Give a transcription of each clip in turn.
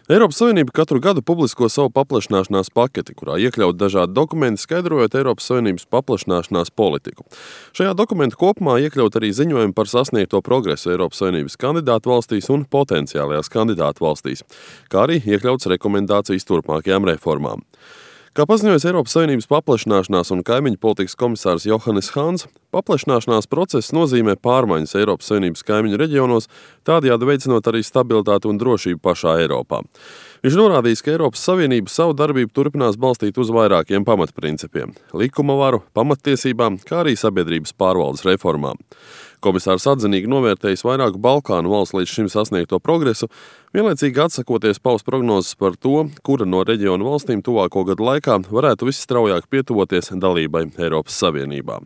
Eiropas Savienība katru gadu publisko savu paplašināšanās paketi, kurā iekļaut dažādi dokumenti, skaidrojot Eiropas Savienības paplašināšanās politiku. Šajā dokumentu kopumā iekļaut arī ziņojumi par sasniegto progresu Eiropas Savienības kandidātu valstīs un potenciālajās kandidātu valstīs, kā arī iekļauts rekomendācijas turpmākajām reformām. Kā paziņojas Eiropas Savienības paplašināšanās un kaimiņu politikas komisārs Johannes Hahns, paplašināšanās process nozīmē pārmaiņas Eiropas Savienības kaimiņu reģionos, tādējādi veicinot arī stabilitāti un drošību pašā Eiropā. Viņš norādījis, ka Eiropas Savienība savu darbību turpinās balstīt uz vairākiem pamatprincipiem – likuma varu, pamattiesībām, kā arī sabiedrības pārvaldes reformām. Komisārs atzinīgi novērtējis vairāku Balkānu valstu līdz šim sasniegto progresu, vienlaicīgi atsakoties paust prognozes par to, kura no reģionu valstīm tuvāko gadu laikā varētu visstraujāk pietuvoties dalībai Eiropas Savienībā.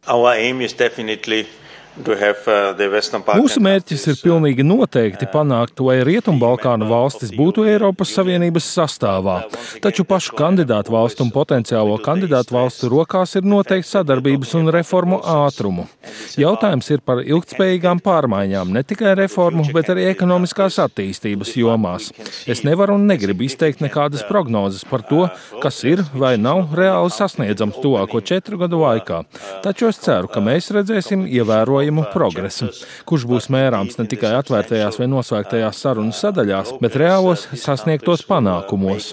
Mūsu mērķis ir pilnīgi noteikti panākt, lai Rietumbalkānu valstis būtu Eiropas Savienības sastāvā, taču pašu kandidātu valstu un potenciālo kandidātu valstu rokās ir noteikti sadarbības un reformu ātrumu. Jautājums ir par ilgtspējīgām pārmaiņām, ne tikai reformu, bet arī ekonomiskās attīstības jomās. Es nevaru un negribu izteikt nekādas prognozes par to, kas ir vai nav reāli sasniedzams tuvāko 4 gadu laikā, taču es ceru, ka mēs redzēsim ievērojumu progresu, kurš būs mērāms ne tikai atvērtajās vai noslēgtajās sarunu sadaļās, bet reālos sasniegtos panākumos.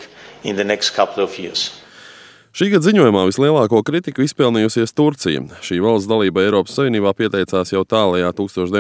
Šī gada ziņojumā vislielāko kritiku izpelnījusies Turcija. Šī valsts dalība Eiropas Savienībā pieteicās jau tālajā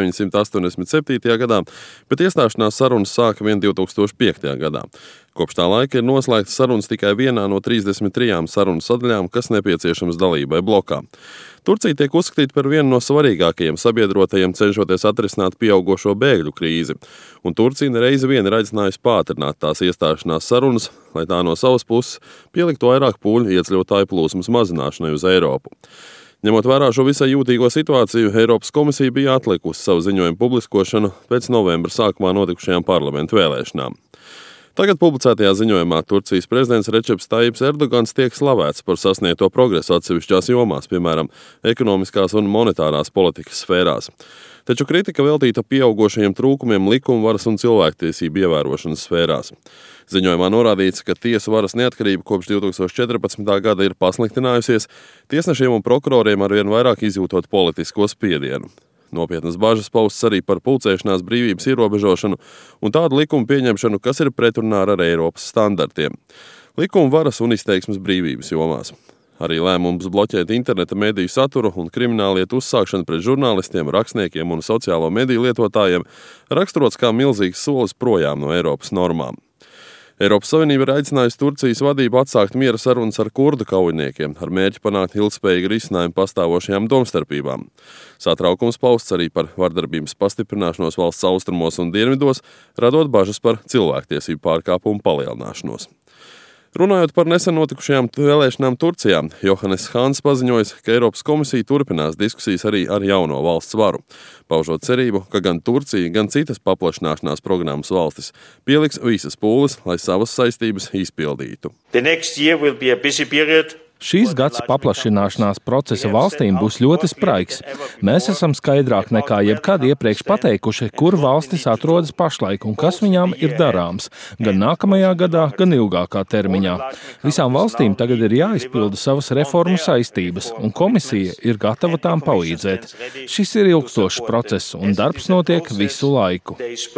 1987. gadā, bet iestāšanās sarunas sāka vien 2005. gadā. Kopš tā laika ir noslēgtas sarunas tikai vienā no 33 sarunu sadaļām, kas nepieciešams dalībai blokā. Turcija tiek uzskatīta par vienu no svarīgākajiem sabiedrotajiem cenšoties atrisināt pieaugošo bēgļu krīzi, un Turcija nereizi vien ir aicinājusi pātrināt tās iestāšanās sarunas, lai tā no savas puses pieliktu vairāk pūļu ieceļotāju plūsmas mazināšanai uz Eiropu. Ņemot vērā šo visai jūtīgo situāciju, Eiropas komisija bija atlikusi savu ziņojumu publiskošanu pēc novembra sākumā notikušajām parlamentu vēlēšanām. Tagad publicētajā ziņojumā Turcijas prezidents Receps Tayyips Erdogans tiek slavēts par sasniegto progresu atsevišķās jomās, piemēram, ekonomiskās un monetārās politikas sfērās. Taču kritika veltīta pieaugošajiem trūkumiem likumvaras un cilvēktiesību ievērošanas sfērās. Ziņojumā norādīts, ka tiesu varas neatkarība kopš 2014. gada ir pasliktinājusies, tiesnešiem un prokuroriem arvien vairāk izjūtot politisko spiedienu. Nopietnas bažas paustas arī par pulcēšanās brīvības ierobežošanu un tādu likumu pieņemšanu, kas ir pretrunā ar Eiropas standartiem. Likuma varas un izteiksmes brīvības jomās. Arī lēmums bloķēt interneta mediju saturu un krimināllietu uzsākšanu pret žurnālistiem, rakstniekiem un sociālo mediju lietotājiem raksturots kā milzīgs solis projām no Eiropas normām. Eiropas Savienība ir aicinājusi Turcijas vadību atsākt miera sarunas ar kurdu kaujiniekiem, ar mērķi panākt ilgspējīgu risinājumu pastāvošajām domstarpībām. Satraukums pausts arī par vardarbības pastiprināšanos valsts austrumos un dienvidos, radot bažas par cilvēktiesību pārkāpumu palielināšanos. Runājot par nesen notikušajām vēlēšanām Turcijā, Johannes Hahns paziņojis, ka Eiropas komisija turpinās diskusijas arī ar jauno valsts varu, paužot cerību, ka gan Turcija, gan citas paplašināšanās programmas valstis pieliks visas pūles, lai savas saistības izpildītu. Šīs gads paplašināšanās procesa valstīm būs ļoti spraigs. Mēs esam skaidrāk nekā jebkad iepriekš pateikuši, kur valstis atrodas pašlaik un kas viņām ir darāms, gan nākamajā gadā, gan ilgākā termiņā. Visām valstīm tagad ir jāizpilda savas reformu saistības, un komisija ir gatava tām palīdzēt. Šis ir ilgstošs process, un darbs notiek visu laiku.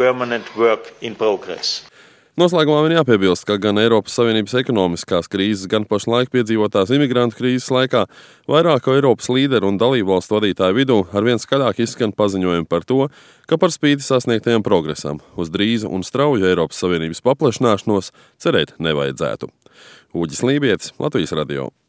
Noslēgumā vien jāpiebilst, ka gan Eiropas Savienības ekonomiskās krīzes, gan pašlaik piedzīvotās imigrantu krīzes laikā vairāku Eiropas līderu un dalībvalstu vadītāju vidū arvien skaļāk izskan paziņojumi par to, ka par spīti sasniegtajam progresam uz drīzu un strauju Eiropas Savienības paplašināšanos cerēt nevajadzētu. Uģis Lībietis, Latvijas radio.